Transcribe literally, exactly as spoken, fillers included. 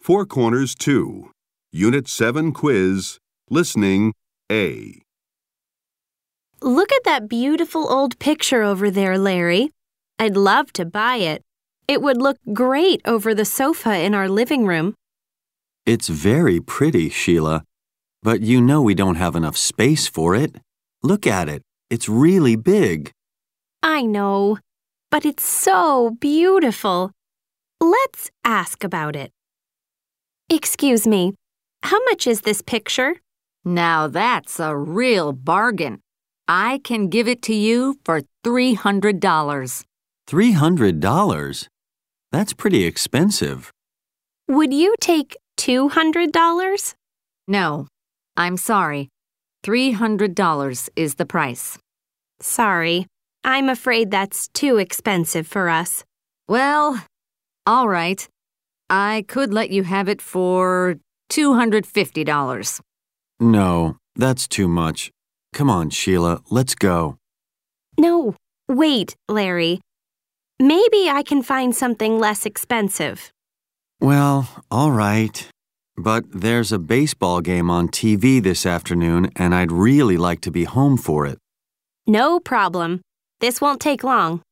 Four Corners two. Unit seven quiz. Listening A. Look at that beautiful old picture over there, Larry. I'd love to buy it. It would look great over the sofa in our living room. It's very pretty, Sheila. But you know we don't have enough space for it. Look at it. It's really big. I know, but it's so beautiful. Let's ask about it. Excuse me, how much is this picture? Now that's a real bargain. I can give it to you for three hundred dollars. Three hundred dollars? That's pretty expensive. Would you take two hundred dollars? No, I'm sorry. three hundred dollars is the price. Sorry, I'm afraid that's too expensive for us. Well, all right. I could let you have it for two hundred fifty dollars. No, that's too much. Come on, Sheila, let's go. No, wait, Larry. Maybe I can find something less expensive. Well, all right. But there's a baseball game on T V this afternoon, and I'd really like to be home for it. No problem. This won't take long.